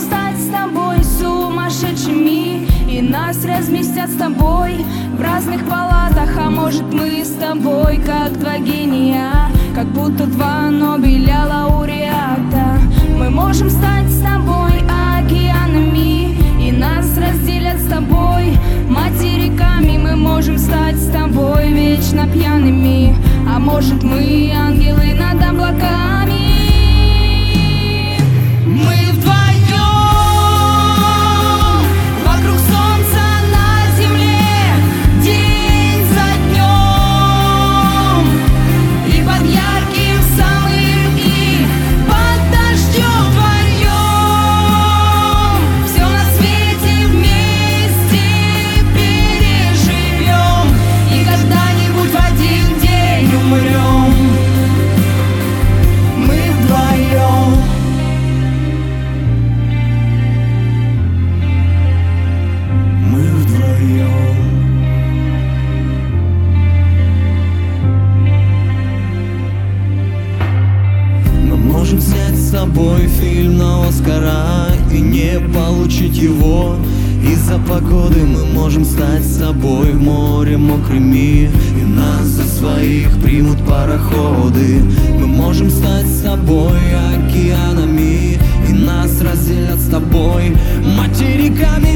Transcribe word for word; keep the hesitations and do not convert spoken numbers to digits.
стать с тобой сумасшедшими, и нас разместят с тобой в разных палатах. А может, мы с тобой как два гения, как будто два Нобеля лауреата. Мы можем стать с тобой океанами, и нас разделят с тобой материками. Мы можем стать с тобой вечно пьяными, а может, мы ангелы над облаками. Мы вдвоем вокруг солнца на земле, день за днем, и под ярким солнцем, и под дождем вдвоем. Все на свете вместе переживем, и когда-нибудь в один день умрем. Мы вдвоем. Мы вдвоем. Мы можем снять с собой фильм на Оскара и не получить его из-за погоды. Мы можем стать с собой в море мокрыми, и нас за своих примут пароходы. Мы можем стать с тобой океанами, и нас разделят с тобой материками.